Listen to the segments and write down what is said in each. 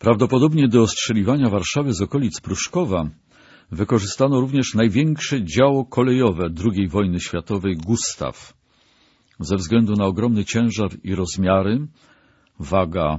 Prawdopodobnie do ostrzeliwania Warszawy z okolic Pruszkowa wykorzystano również największe działo kolejowe II wojny światowej Gustaw. Ze względu na ogromny ciężar i rozmiary, waga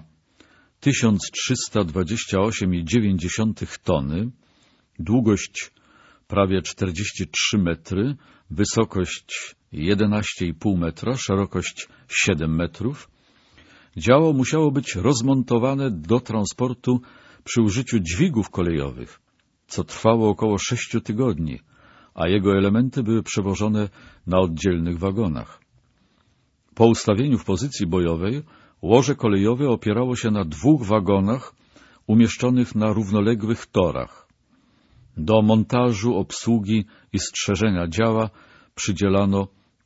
1328,9 tony, długość prawie 43 metry, wysokość 11,5 metra, szerokość 7 metrów, działo musiało być rozmontowane do transportu przy użyciu dźwigów kolejowych, co trwało około 6 tygodni, a jego elementy były przewożone na oddzielnych wagonach. Po ustawieniu w pozycji bojowej łoże kolejowe opierało się na 2 wagonach umieszczonych na równoległych torach. Do montażu, obsługi i strzeżenia działa przydzielano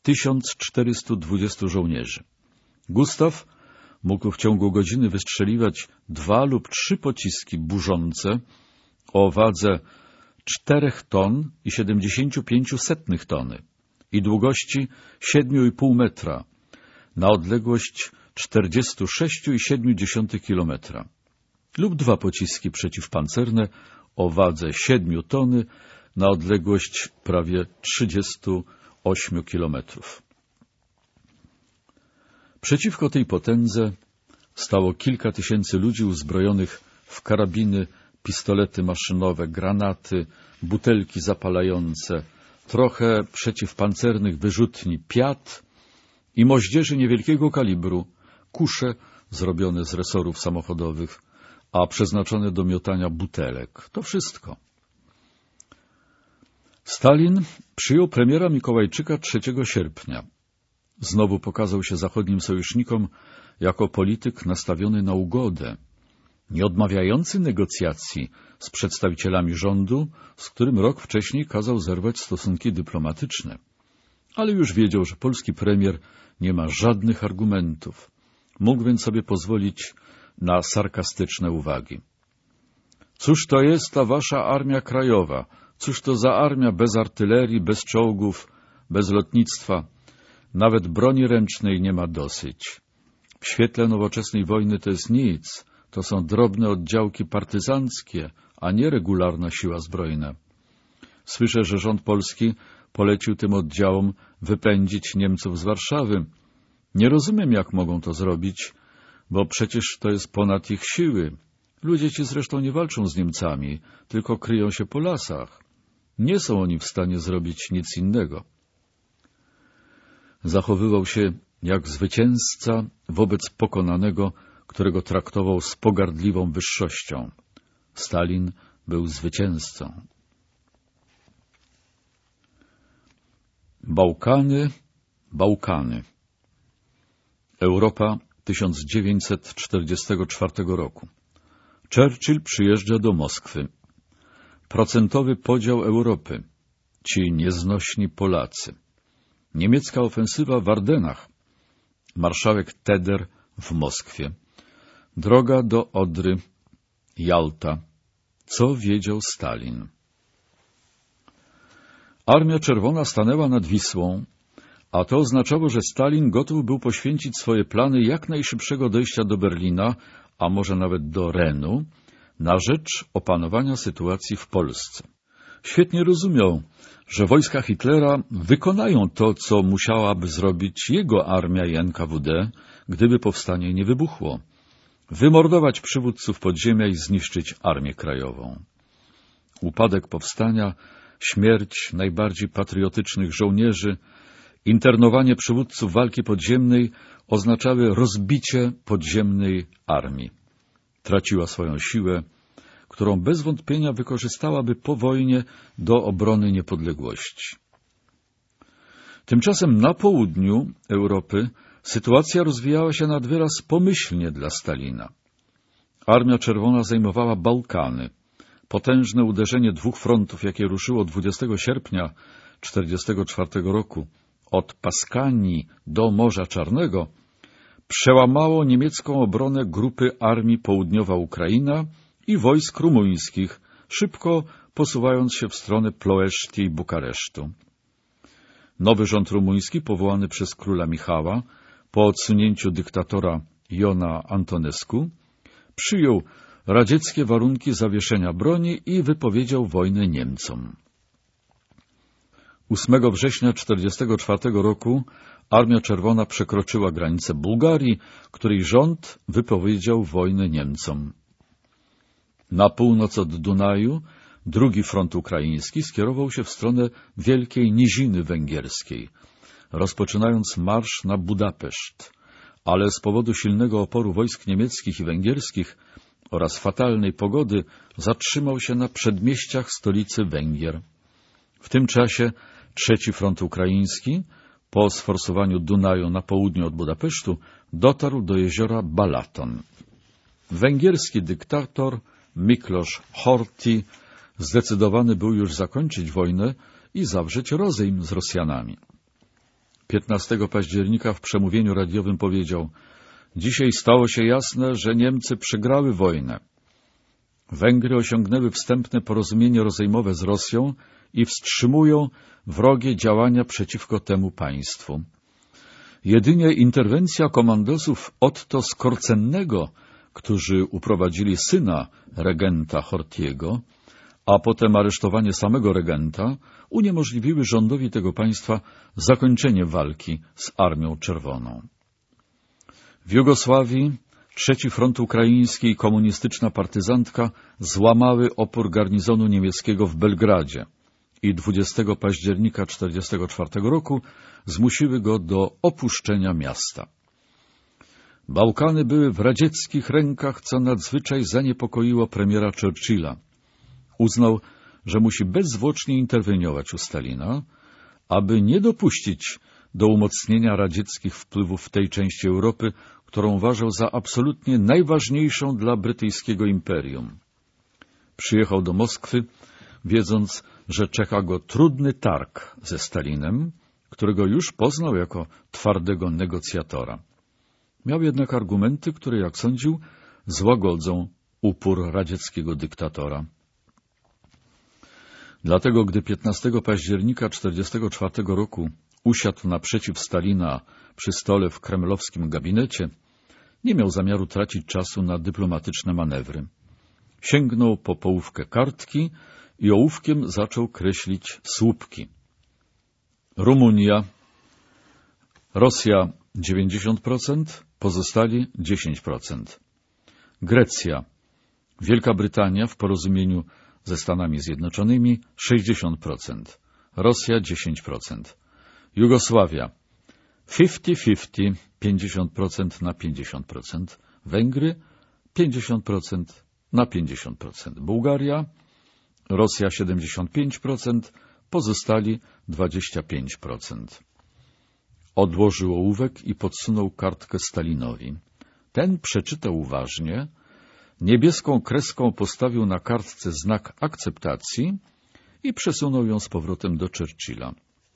1420 żołnierzy. Gustaw mógł w ciągu godziny wystrzeliwać 2 lub 3 pociski burzące o wadze 4 ton i 75 tony i długości 7,5 metra na odległość 46,7 kilometra lub 2 pociski przeciwpancerne o wadze 7 tony na odległość prawie 38 kilometrów. Przeciwko tej potędze stało kilka tysięcy ludzi uzbrojonych w karabiny, pistolety maszynowe, granaty, butelki zapalające, trochę przeciwpancernych wyrzutni Piat i moździerzy niewielkiego kalibru, kusze zrobione z resorów samochodowych, a przeznaczone do miotania butelek. To wszystko. Stalin przyjął premiera Mikołajczyka 3 sierpnia. Znowu pokazał się zachodnim sojusznikom jako polityk nastawiony na ugodę, nie odmawiający negocjacji z przedstawicielami rządu, z którym rok wcześniej kazał zerwać stosunki dyplomatyczne. Ale już wiedział, że polski premier nie ma żadnych argumentów. Mógł więc sobie pozwolić na sarkastyczne uwagi. Cóż to jest ta wasza armia krajowa? Cóż to za armia bez artylerii, bez czołgów, bez lotnictwa? Nawet broni ręcznej nie ma dosyć. W świetle nowoczesnej wojny to jest nic. To są drobne oddziałki partyzanckie, a nie regularna siła zbrojna. Słyszę, że rząd polski polecił tym oddziałom wypędzić Niemców z Warszawy. Nie rozumiem, jak mogą to zrobić, bo przecież to jest ponad ich siły. Ludzie ci zresztą nie walczą z Niemcami, tylko kryją się po lasach. Nie są oni w stanie zrobić nic innego. Zachowywał się jak zwycięzca wobec pokonanego, którego traktował z pogardliwą wyższością. Stalin był zwycięzcą. Bałkany, Bałkany. Europa 1944 roku. Churchill przyjeżdża do Moskwy. Procentowy podział Europy. Ci nieznośni Polacy. Niemiecka ofensywa w Ardenach. Marszałek Teder w Moskwie. Droga do Odry. Jalta. Co wiedział Stalin? Armia Czerwona stanęła nad Wisłą, a to oznaczało, że Stalin gotów był poświęcić swoje plany jak najszybszego dojścia do Berlina, a może nawet do Renu, na rzecz opanowania sytuacji w Polsce. Świetnie rozumiał, że wojska Hitlera wykonają to, co musiałaby zrobić jego armia i NKWD, gdyby powstanie nie wybuchło. Wymordować przywódców podziemia i zniszczyć Armię Krajową. Upadek powstania, śmierć najbardziej patriotycznych żołnierzy, internowanie przywódców walki podziemnej oznaczały rozbicie podziemnej armii. Traciła swoją siłę, którą bez wątpienia wykorzystałaby po wojnie do obrony niepodległości. Tymczasem na południu Europy sytuacja rozwijała się nad wyraz pomyślnie dla Stalina. Armia Czerwona zajmowała Bałkany. Potężne uderzenie 2 frontów, jakie ruszyło 20 sierpnia 1944 roku od Paskanii do Morza Czarnego, przełamało niemiecką obronę grupy Armii Południowa Ukraina i wojsk rumuńskich, szybko posuwając się w stronę Ploeszti i Bukaresztu. Nowy rząd rumuński, powołany przez króla Michała po odsunięciu dyktatora Iona Antonescu, przyjął radzieckie warunki zawieszenia broni i wypowiedział wojnę Niemcom. 8 września 1944 roku Armia Czerwona przekroczyła granicę Bułgarii, której rząd wypowiedział wojnę Niemcom. Na północ od Dunaju drugi front ukraiński skierował się w stronę Wielkiej Niziny Węgierskiej, rozpoczynając marsz na Budapeszt, ale z powodu silnego oporu wojsk niemieckich i węgierskich oraz fatalnej pogody zatrzymał się na przedmieściach stolicy Węgier. W tym czasie trzeci front ukraiński, po sforsowaniu Dunaju na południe od Budapesztu, dotarł do jeziora Balaton. Węgierski dyktator Miklos Horthy zdecydowany był już zakończyć wojnę i zawrzeć rozejm z Rosjanami. 15 października w przemówieniu radiowym powiedział: „Dzisiaj stało się jasne, że Niemcy przegrały wojnę. Węgry osiągnęły wstępne porozumienie rozejmowe z Rosją i wstrzymują wrogie działania przeciwko temu państwu. Jedynie interwencja komandosów Otto Skorcennego, którzy uprowadzili syna regenta Horthyego, a potem aresztowanie samego regenta, uniemożliwiły rządowi tego państwa zakończenie walki z Armią Czerwoną. W Jugosławii Trzeci Front Ukraiński i komunistyczna partyzantka złamały opór garnizonu niemieckiego w Belgradzie i 20 października 1944 roku zmusiły go do opuszczenia miasta. Bałkany były w radzieckich rękach, co nadzwyczaj zaniepokoiło premiera Churchilla. Uznał, że musi bezzwłocznie interweniować u Stalina, aby nie dopuścić do umocnienia radzieckich wpływów w tej części Europy, którą uważał za absolutnie najważniejszą dla brytyjskiego imperium. Przyjechał do Moskwy, wiedząc, że czeka go trudny targ ze Stalinem, którego już poznał jako twardego negocjatora. Miał jednak argumenty, które, jak sądził, złagodzą upór radzieckiego dyktatora. Dlatego, gdy 15 października 1944 roku usiadł naprzeciw Stalina przy stole w kremlowskim gabinecie, nie miał zamiaru tracić czasu na dyplomatyczne manewry. Sięgnął po połówkę kartki i ołówkiem zaczął kreślić słupki. Rumunia, Rosja 90%, pozostali 10%. Grecja, Wielka Brytania w porozumieniu ze Stanami Zjednoczonymi 60%, Rosja 10%. Jugosławia 50-50, 50% na 50%, Węgry 50% na 50%, Bułgaria, Rosja 75%, pozostali 25%. Odłożył ołówek i podsunął kartkę Stalinowi. Ten przeczytał uważnie, niebieską kreską postawił na kartce znak akceptacji i przesunął ją z powrotem do Churchilla.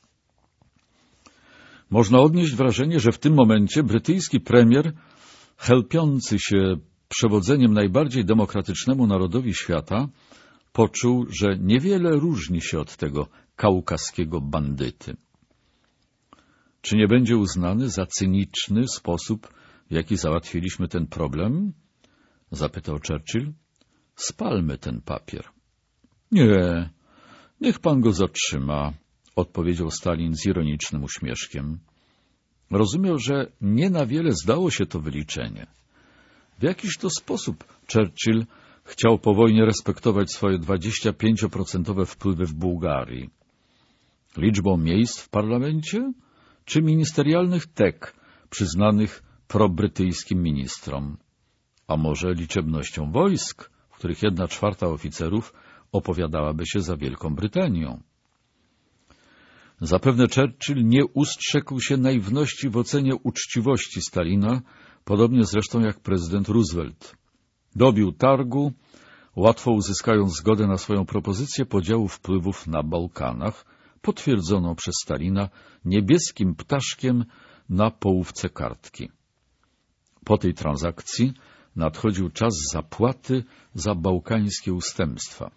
Można odnieść wrażenie, że w tym momencie brytyjski premier, chełpiący się przewodzeniem najbardziej demokratycznemu narodowi świata, poczuł, że niewiele różni się od tego kaukaskiego bandyty. Czy nie będzie uznany za cyniczny sposób, w jaki załatwiliśmy ten problem? Zapytał Churchill. Spalmy ten papier. Nie, niech pan go zatrzyma, odpowiedział Stalin z ironicznym uśmieszkiem. Rozumiał, że nie na wiele zdało się to wyliczenie. W jakiś to sposób Churchill chciał po wojnie respektować swoje 25% wpływy w Bułgarii. Liczbą miejsc w parlamencie czy ministerialnych tek przyznanych probrytyjskim ministrom? A może liczebnością wojsk, w których 1/4 oficerów opowiadałaby się za Wielką Brytanią? Zapewne Churchill nie ustrzegł się naiwności w ocenie uczciwości Stalina, podobnie zresztą jak prezydent Roosevelt. Dobił targu, łatwo uzyskając zgodę na swoją propozycję podziału wpływów na Bałkanach, potwierdzoną przez Stalina niebieskim ptaszkiem na połówce kartki. Po tej transakcji nadchodził czas zapłaty za bałkańskie ustępstwa.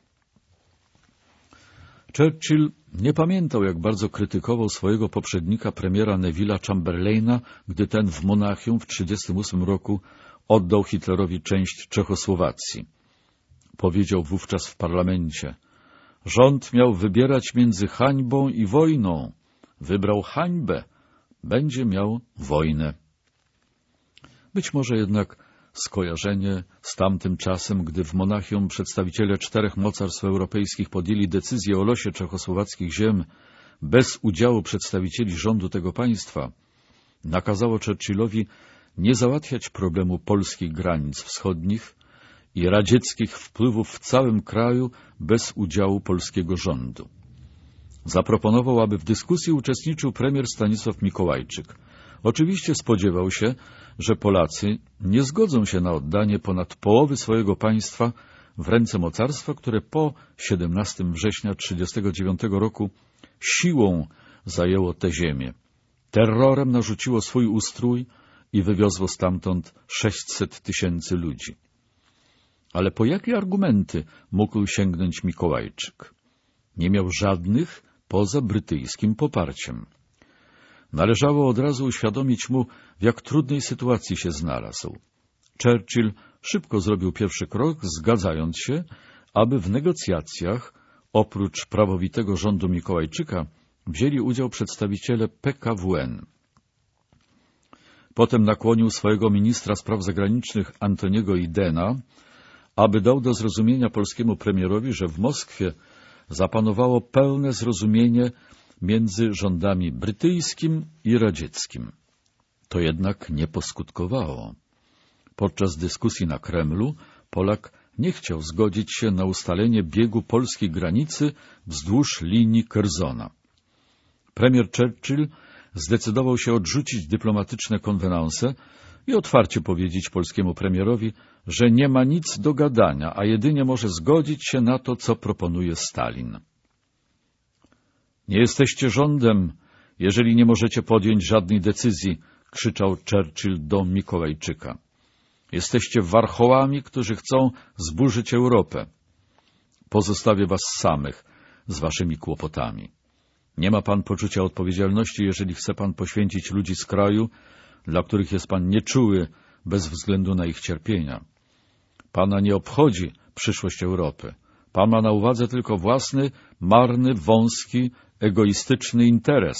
Churchill nie pamiętał, jak bardzo krytykował swojego poprzednika premiera Neville'a Chamberlaina, gdy ten w Monachium w 1938 roku oddał Hitlerowi część Czechosłowacji, powiedział wówczas w parlamencie. Rząd miał wybierać między hańbą i wojną. Wybrał hańbę. Będzie miał wojnę. Być może jednak skojarzenie z tamtym czasem, gdy w Monachium przedstawiciele 4 mocarstw europejskich podjęli decyzję o losie czechosłowackich ziem bez udziału przedstawicieli rządu tego państwa, nakazało Churchillowi nie załatwiać problemu polskich granic wschodnich i radzieckich wpływów w całym kraju bez udziału polskiego rządu. Zaproponował, aby w dyskusji uczestniczył premier Stanisław Mikołajczyk. Oczywiście spodziewał się, że Polacy nie zgodzą się na oddanie ponad połowy swojego państwa w ręce mocarstwa, które po 17 września 1939 roku siłą zajęło tę ziemię. Terrorem narzuciło swój ustrój i wywiozło stamtąd 600 000 ludzi. Ale po jakie argumenty mógł sięgnąć Mikołajczyk? Nie miał żadnych poza brytyjskim poparciem. Należało od razu uświadomić mu, w jak trudnej sytuacji się znalazł. Churchill szybko zrobił pierwszy krok, zgadzając się, aby w negocjacjach, oprócz prawowitego rządu Mikołajczyka, wzięli udział przedstawiciele PKWN. Potem nakłonił swojego ministra spraw zagranicznych Antoniego Idena, aby dał do zrozumienia polskiemu premierowi, że w Moskwie zapanowało pełne zrozumienie między rządami brytyjskim i radzieckim. To jednak nie poskutkowało. Podczas dyskusji na Kremlu Polak nie chciał zgodzić się na ustalenie biegu polskiej granicy wzdłuż linii Curzona. Premier Churchill zdecydował się odrzucić dyplomatyczne konwenanse i otwarcie powiedzieć polskiemu premierowi, że nie ma nic do gadania, a jedynie może zgodzić się na to, co proponuje Stalin. Nie jesteście rządem, jeżeli nie możecie podjąć żadnej decyzji, krzyczał Churchill do Mikołajczyka. Jesteście warchołami, którzy chcą zburzyć Europę. Pozostawię was samych z waszymi kłopotami. Nie ma pan poczucia odpowiedzialności, jeżeli chce pan poświęcić ludzi z kraju, dla których jest pan nieczuły bez względu na ich cierpienia. Pana nie obchodzi przyszłość Europy. Pan ma na uwadze tylko własny, marny, wąski, egoistyczny interes.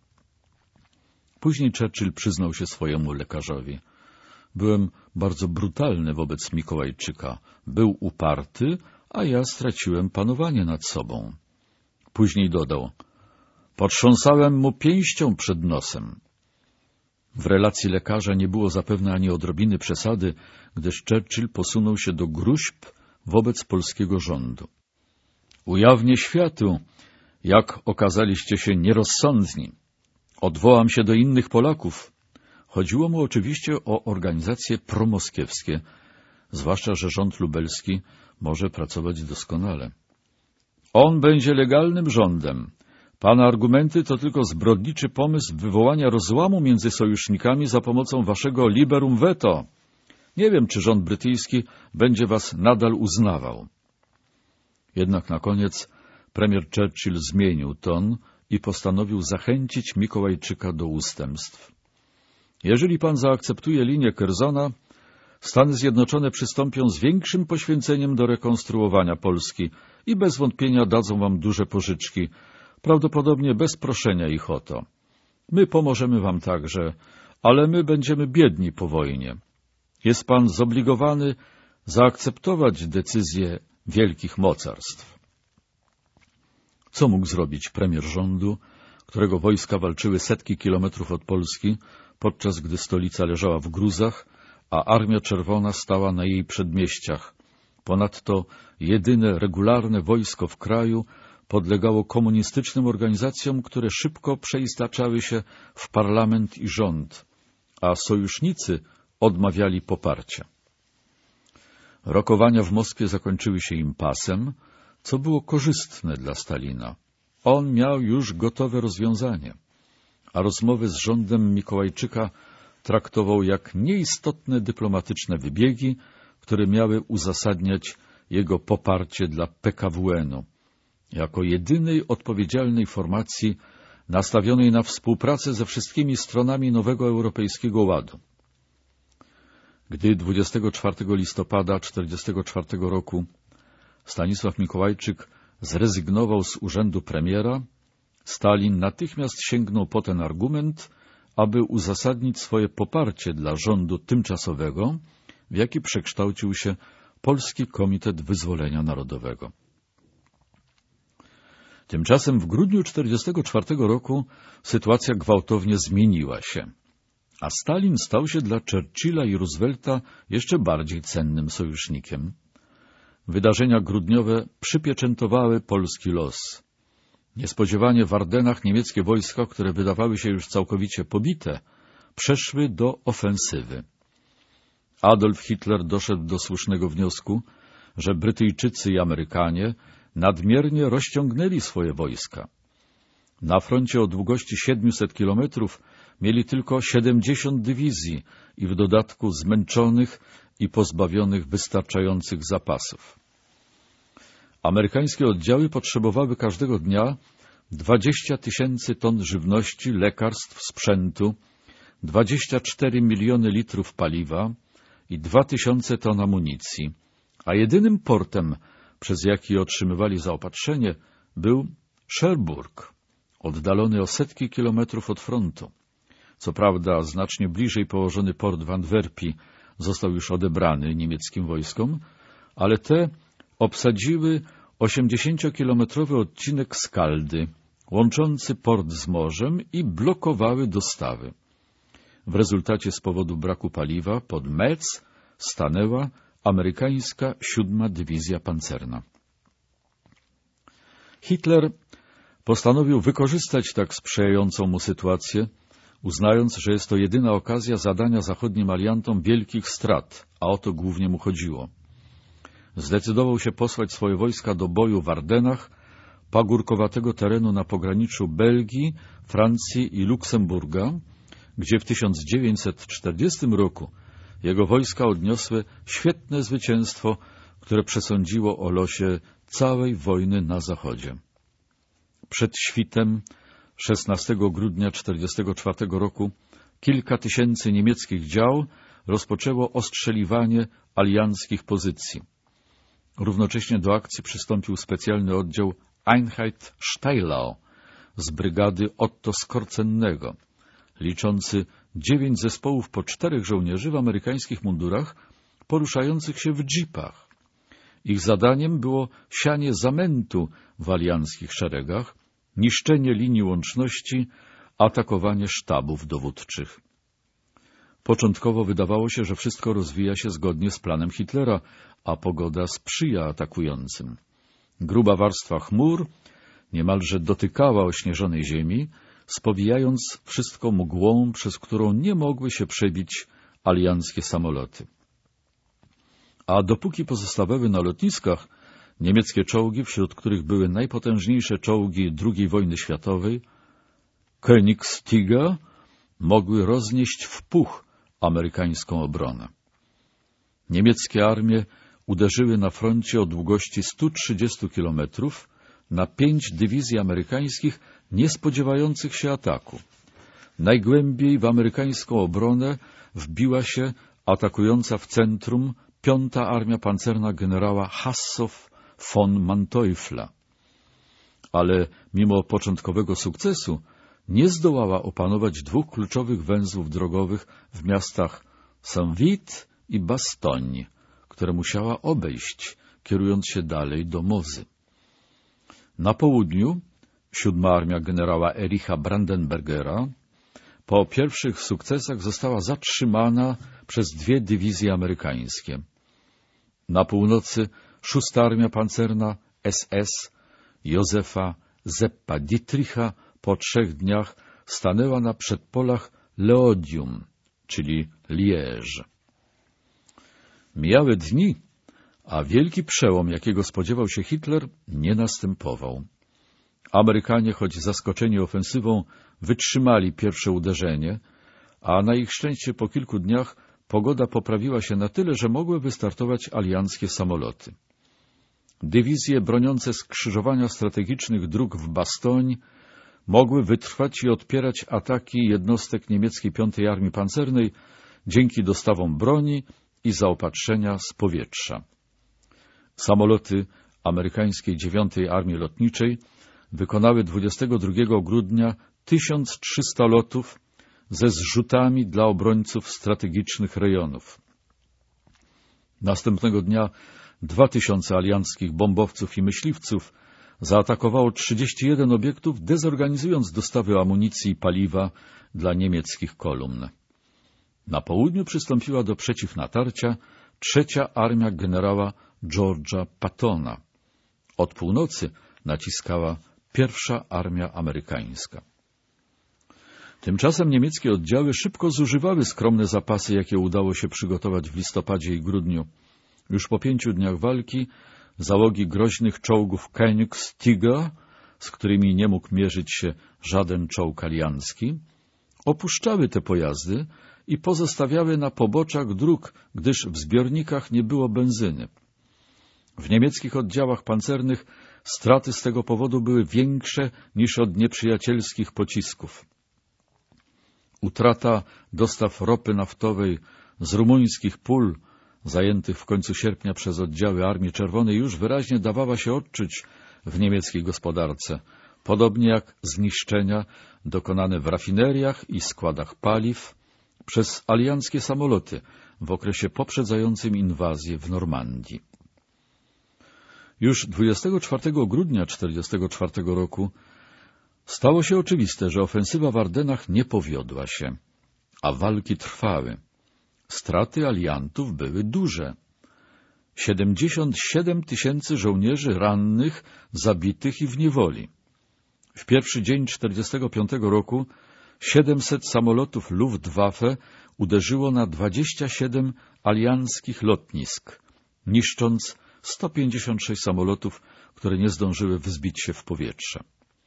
Później Churchill przyznał się swojemu lekarzowi. Byłem bardzo brutalny wobec Mikołajczyka. Był uparty, a ja straciłem panowanie nad sobą. Później dodał. Potrząsałem mu pięścią przed nosem. W relacji lekarza nie było zapewne ani odrobiny przesady, gdyż Churchill posunął się do gróźb wobec polskiego rządu. Ujawnię światu, jak okazaliście się nierozsądni. Odwołam się do innych Polaków. Chodziło mu oczywiście o organizacje promoskiewskie, zwłaszcza, że rząd lubelski może pracować doskonale. On będzie legalnym rządem. Pana argumenty to tylko zbrodniczy pomysł wywołania rozłamu między sojusznikami za pomocą waszego liberum veto. Nie wiem, czy rząd brytyjski będzie was nadal uznawał. Jednak na koniec premier Churchill zmienił ton i postanowił zachęcić Mikołajczyka do ustępstw. Jeżeli pan zaakceptuje linię Curzona, Stany Zjednoczone przystąpią z większym poświęceniem do rekonstruowania Polski i bez wątpienia dadzą wam duże pożyczki, prawdopodobnie bez proszenia ich o to. My pomożemy wam także, ale my będziemy biedni po wojnie. Jest pan zobligowany zaakceptować decyzje wielkich mocarstw. Co mógł zrobić premier rządu, którego wojska walczyły setki kilometrów od Polski, podczas gdy stolica leżała w gruzach, a Armia Czerwona stała na jej przedmieściach? Ponadto jedyne regularne wojsko w kraju podlegało komunistycznym organizacjom, które szybko przeistaczały się w parlament i rząd, a sojusznicy odmawiali poparcia. Rokowania w Moskwie zakończyły się impasem, co było korzystne dla Stalina. On miał już gotowe rozwiązanie, a rozmowy z rządem Mikołajczyka traktował jak nieistotne dyplomatyczne wybiegi, które miały uzasadniać jego poparcie dla PKWN-u, jako jedynej odpowiedzialnej formacji nastawionej na współpracę ze wszystkimi stronami nowego europejskiego ładu. Gdy 24 listopada 1944 roku Stanisław Mikołajczyk zrezygnował z urzędu premiera, Stalin natychmiast sięgnął po ten argument, aby uzasadnić swoje poparcie dla rządu tymczasowego, w jaki przekształcił się Polski Komitet Wyzwolenia Narodowego. Tymczasem w grudniu 1944 roku sytuacja gwałtownie zmieniła się, a Stalin stał się dla Churchilla i Roosevelta jeszcze bardziej cennym sojusznikiem. Wydarzenia grudniowe przypieczętowały polski los. Niespodziewanie w Ardenach niemieckie wojska, które wydawały się już całkowicie pobite, przeszły do ofensywy. Adolf Hitler doszedł do słusznego wniosku, że Brytyjczycy i Amerykanie nadmiernie rozciągnęli swoje wojska. Na froncie o długości 700 kilometrów mieli tylko 70 dywizji i w dodatku zmęczonych i pozbawionych wystarczających zapasów. Amerykańskie oddziały potrzebowały każdego dnia 20 000 ton żywności, lekarstw, sprzętu, 24 miliony litrów paliwa i 2000 ton amunicji, a jedynym portem, przez jaki otrzymywali zaopatrzenie, był Cherbourg, oddalony o setki kilometrów od frontu. Co prawda znacznie bliżej położony port w Antwerpii został już odebrany niemieckim wojskom, ale te obsadziły 80-kilometrowy odcinek Skaldy, łączący port z morzem i blokowały dostawy. W rezultacie z powodu braku paliwa pod Metz stanęła amerykańska 7. Dywizja Pancerna. Hitler postanowił wykorzystać tak sprzyjającą mu sytuację, uznając, że jest to jedyna okazja zadania zachodnim aliantom wielkich strat, a o to głównie mu chodziło. Zdecydował się posłać swoje wojska do boju w Ardenach, pagórkowatego terenu na pograniczu Belgii, Francji i Luksemburga, gdzie w 1940 roku jego wojska odniosły świetne zwycięstwo, które przesądziło o losie całej wojny na Zachodzie. Przed świtem 16 grudnia 1944 roku kilka tysięcy niemieckich dział rozpoczęło ostrzeliwanie alianckich pozycji. Równocześnie do akcji przystąpił specjalny oddział Einheit Steylau z brygady Otto Skorcennego, liczący 9 zespołów po 4 żołnierzy w amerykańskich mundurach, poruszających się w dżipach. Ich zadaniem było sianie zamętu w alianckich szeregach, niszczenie linii łączności, atakowanie sztabów dowódczych. Początkowo wydawało się, że wszystko rozwija się zgodnie z planem Hitlera, a pogoda sprzyja atakującym. Gruba warstwa chmur niemalże dotykała ośnieżonej ziemi, spowijając wszystko mgłą, przez którą nie mogły się przebić alianckie samoloty. A dopóki pozostawały na lotniskach, niemieckie czołgi, wśród których były najpotężniejsze czołgi II wojny światowej, Königstiger, mogły roznieść w puch amerykańską obronę. Niemieckie armie uderzyły na froncie o długości 130 kilometrów na 5 dywizji amerykańskich nie spodziewających się ataku. Najgłębiej w amerykańską obronę wbiła się atakująca w centrum 5. Armia Pancerna generała Hassow von Manteuffla. Ale mimo początkowego sukcesu nie zdołała opanować 2 kluczowych węzłów drogowych w miastach Saint-Vith i Bastogne, które musiała obejść, kierując się dalej do Mozy. Na południu 7. Armia generała Ericha Brandenbergera po pierwszych sukcesach została zatrzymana przez 2 dywizje amerykańskie. Na północy 6. Armia Pancerna SS Józefa Zeppa Dietricha po 3 dniach stanęła na przedpolach Leodium, czyli Liège. Mijały dni, a wielki przełom, jakiego spodziewał się Hitler, nie następował. Amerykanie, choć zaskoczeni ofensywą, wytrzymali pierwsze uderzenie, a na ich szczęście po kilku dniach pogoda poprawiła się na tyle, że mogły wystartować alianckie samoloty. Dywizje broniące skrzyżowania strategicznych dróg w Bastogne mogły wytrwać i odpierać ataki jednostek niemieckiej 5. Armii Pancernej dzięki dostawom broni i zaopatrzenia z powietrza. Samoloty amerykańskiej 9. Armii Lotniczej wykonały 22 grudnia 1300 lotów ze zrzutami dla obrońców strategicznych rejonów. Następnego dnia 2000 alianckich bombowców i myśliwców zaatakowało 31 obiektów, dezorganizując dostawy amunicji i paliwa dla niemieckich kolumn. Na południu przystąpiła do przeciwnatarcia 3. Armia generała George'a Pattona. Od północy naciskała 1. Armia Amerykańska. Tymczasem niemieckie oddziały szybko zużywały skromne zapasy, jakie udało się przygotować w listopadzie i grudniu. Już po 5 dniach walki załogi groźnych czołgów Königstigger, z którymi nie mógł mierzyć się żaden czołg aliancki, opuszczały te pojazdy i pozostawiały na poboczach dróg, gdyż w zbiornikach nie było benzyny. W niemieckich oddziałach pancernych straty z tego powodu były większe niż od nieprzyjacielskich pocisków. Utrata dostaw ropy naftowej z rumuńskich pól, zajętych w końcu sierpnia przez oddziały Armii Czerwonej, już wyraźnie dawała się odczuć w niemieckiej gospodarce, podobnie jak zniszczenia dokonane w rafineriach i składach paliw przez alianckie samoloty w okresie poprzedzającym inwazję w Normandii. Już 24 grudnia 1944 roku stało się oczywiste, że ofensywa w Ardenach nie powiodła się, a walki trwały. Straty aliantów były duże. 77 000 żołnierzy rannych, zabitych i w niewoli. W pierwszy dzień 1945 roku 700 samolotów Luftwaffe uderzyło na 27 alianckich lotnisk, niszcząc 156 samolotów, które nie zdążyły wzbić się w powietrze.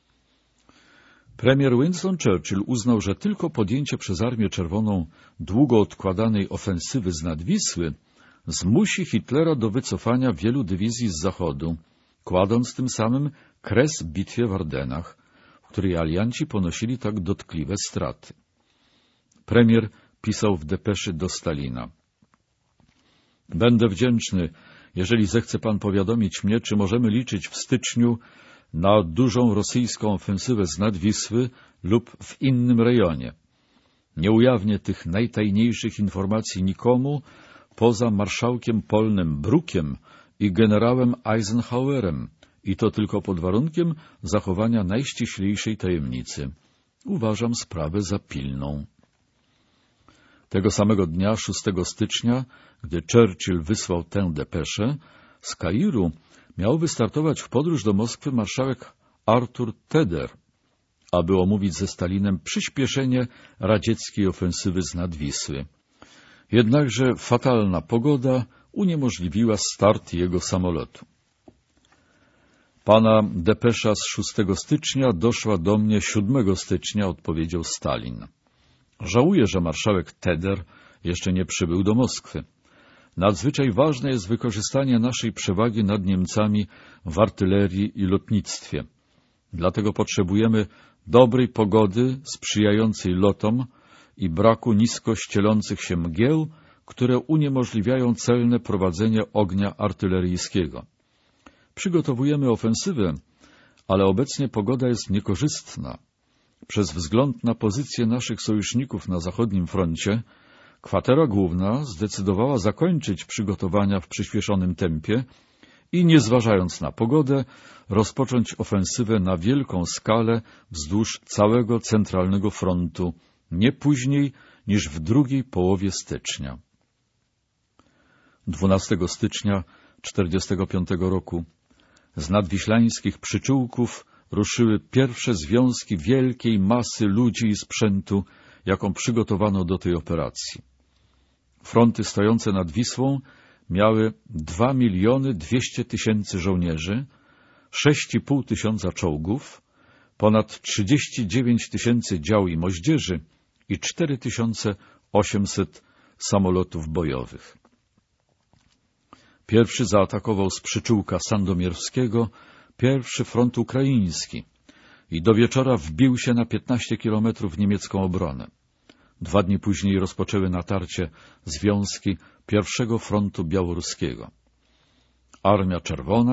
Premier Winston Churchill uznał, że tylko podjęcie przez Armię Czerwoną długo odkładanej ofensywy z nad Wisły zmusi Hitlera do wycofania wielu dywizji z zachodu, kładąc tym samym kres bitwie w Ardenach, w której alianci ponosili tak dotkliwe straty. Premier pisał w depeszy do Stalina: „Będę wdzięczny, jeżeli zechce pan powiadomić mnie, czy możemy liczyć w styczniu na dużą rosyjską ofensywę z nad Wisły lub w innym rejonie. Nie ujawnię tych najtajniejszych informacji nikomu poza marszałkiem polnym Bruckiem i generałem Eisenhowerem, i to tylko pod warunkiem zachowania najściślejszej tajemnicy. Uważam sprawę za pilną”. Tego samego dnia, 6 stycznia, gdy Churchill wysłał tę depeszę, z Kairu miał wystartować w podróż do Moskwy marszałek Arthur Tedder, aby omówić ze Stalinem przyspieszenie radzieckiej ofensywy z nad Wisły. Jednakże fatalna pogoda uniemożliwiła start jego samolotu. „Pana depesza z 6 stycznia doszła do mnie 7 stycznia, odpowiedział Stalin. „Żałuję, że marszałek Tedder jeszcze nie przybył do Moskwy. Nadzwyczaj ważne jest wykorzystanie naszej przewagi nad Niemcami w artylerii i lotnictwie. Dlatego potrzebujemy dobrej pogody sprzyjającej lotom i braku nisko ścielących się mgieł, które uniemożliwiają celne prowadzenie ognia artyleryjskiego. Przygotowujemy ofensywę, ale obecnie pogoda jest niekorzystna. Przez wzgląd na pozycję naszych sojuszników na zachodnim froncie, kwatera główna zdecydowała zakończyć przygotowania w przyspieszonym tempie i, nie zważając na pogodę, rozpocząć ofensywę na wielką skalę wzdłuż całego centralnego frontu, nie później niż w drugiej połowie stycznia. 12 stycznia 1945 roku z nadwiślańskich przyczółków ruszyły pierwsze związki wielkiej masy ludzi i sprzętu, jaką przygotowano do tej operacji. Fronty stojące nad Wisłą miały 2 200 000 żołnierzy, 6,5 tysiąca czołgów, ponad 39 000 dział i moździerzy i 4800 samolotów bojowych. Pierwszy zaatakował z przyczółka Sandomierskiego pierwszy front ukraiński i do wieczora wbił się na 15 kilometrów w niemiecką obronę. 2 dni później rozpoczęły natarcie związki pierwszego frontu białoruskiego. Armia Czerwona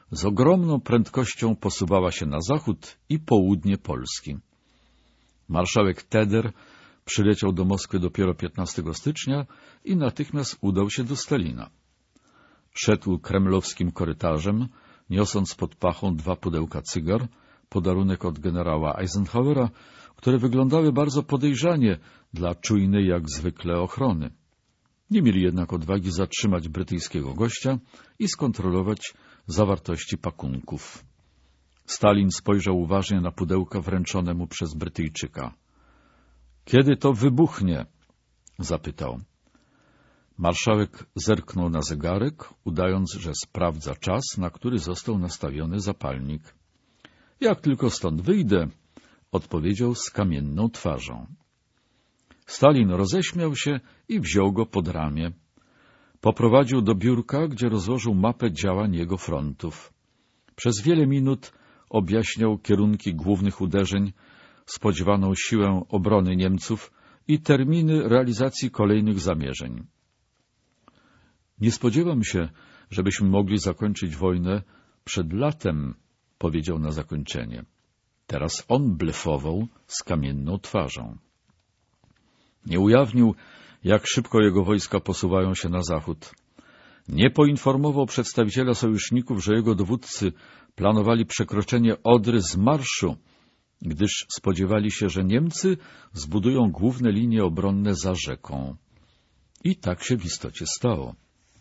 z ogromną prędkością posuwała się na zachód i południe Polski. Marszałek Teder przyleciał do Moskwy dopiero 15 stycznia i natychmiast udał się do Stalina. Szedł kremlowskim korytarzem, niosąc pod pachą 2 pudełka cygar, podarunek od generała Eisenhowera, które wyglądały bardzo podejrzanie dla czujnej jak zwykle ochrony. Nie mieli jednak odwagi zatrzymać brytyjskiego gościa i skontrolować zawartości pakunków. Stalin spojrzał uważnie na pudełka wręczone mu przez Brytyjczyka. — Kiedy to wybuchnie? — zapytał. Marszałek zerknął na zegarek, udając, że sprawdza czas, na który został nastawiony zapalnik. — Jak tylko stąd wyjdę — odpowiedział z kamienną twarzą. Stalin roześmiał się i wziął go pod ramię. Poprowadził do biurka, gdzie rozłożył mapę działań jego frontów. Przez wiele minut objaśniał kierunki głównych uderzeń, spodziewaną siłę obrony Niemców i terminy realizacji kolejnych zamierzeń. — Nie spodziewam się, żebyśmy mogli zakończyć wojnę przed latem — powiedział na zakończenie. Teraz on blefował z kamienną twarzą. Nie ujawnił, jak szybko jego wojska posuwają się na zachód. Nie poinformował przedstawiciela sojuszników, że jego dowódcy planowali przekroczenie Odry z marszu, gdyż spodziewali się, że Niemcy zbudują główne linie obronne za rzeką. I tak się w istocie stało.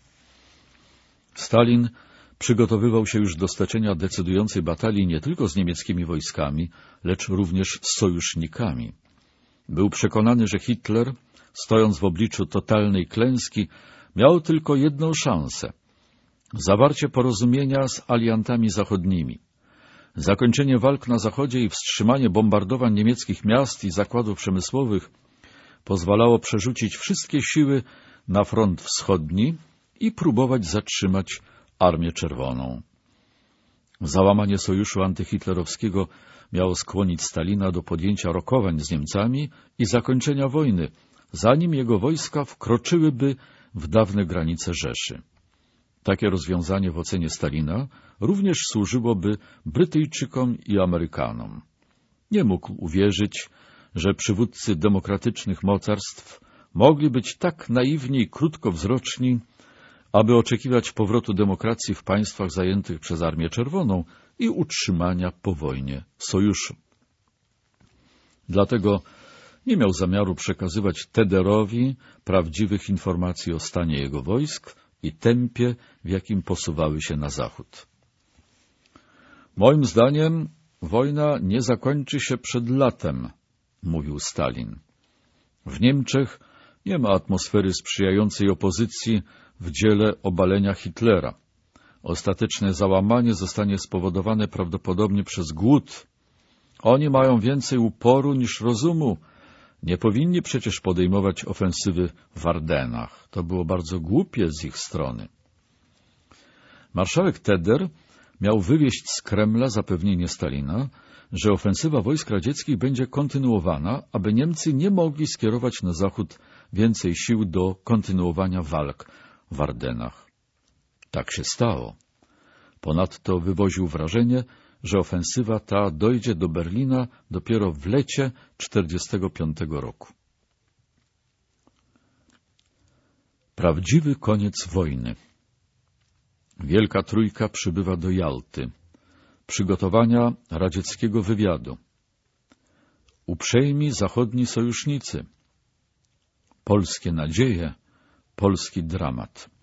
Stalin przygotowywał się już do stoczenia decydującej batalii nie tylko z niemieckimi wojskami, lecz również z sojusznikami. Był przekonany, że Hitler, stojąc w obliczu totalnej klęski, miał tylko jedną szansę — zawarcie porozumienia z aliantami zachodnimi. Zakończenie walk na zachodzie i wstrzymanie bombardowań niemieckich miast i zakładów przemysłowych pozwalało przerzucić wszystkie siły na front wschodni i próbować zatrzymać Armię Czerwoną. Załamanie sojuszu antyhitlerowskiego miało skłonić Stalina do podjęcia rokowań z Niemcami i zakończenia wojny, zanim jego wojska wkroczyłyby w dawne granice Rzeszy. Takie rozwiązanie w ocenie Stalina również służyłoby Brytyjczykom i Amerykanom. Nie mógł uwierzyć, że przywódcy demokratycznych mocarstw mogli być tak naiwni i krótkowzroczni, aby oczekiwać powrotu demokracji w państwach zajętych przez Armię Czerwoną i utrzymania po wojnie sojuszu. Dlatego nie miał zamiaru przekazywać Tederowi prawdziwych informacji o stanie jego wojsk i tempie, w jakim posuwały się na zachód. Moim zdaniem wojna nie zakończy się przed latem, mówił Stalin. W Niemczech nie ma atmosfery sprzyjającej opozycji w dziele obalenia Hitlera. Ostateczne załamanie zostanie spowodowane prawdopodobnie przez głód. Oni mają więcej uporu niż rozumu. Nie powinni przecież podejmować ofensywy w Ardenach. To było bardzo głupie z ich strony. Marszałek Teder miał wywieźć z Kremla zapewnienie Stalina, że ofensywa wojsk radzieckich będzie kontynuowana, aby Niemcy nie mogli skierować na zachód więcej sił do kontynuowania walk w Ardenach. Tak się stało. Ponadto wywoził wrażenie, że ofensywa ta dojdzie do Berlina dopiero w lecie 1945 roku. Prawdziwy koniec wojny. Wielka Trójka przybywa do Jalty. Przygotowania radzieckiego wywiadu. Uprzejmi zachodni sojusznicy. Polskie nadzieje, polski dramat.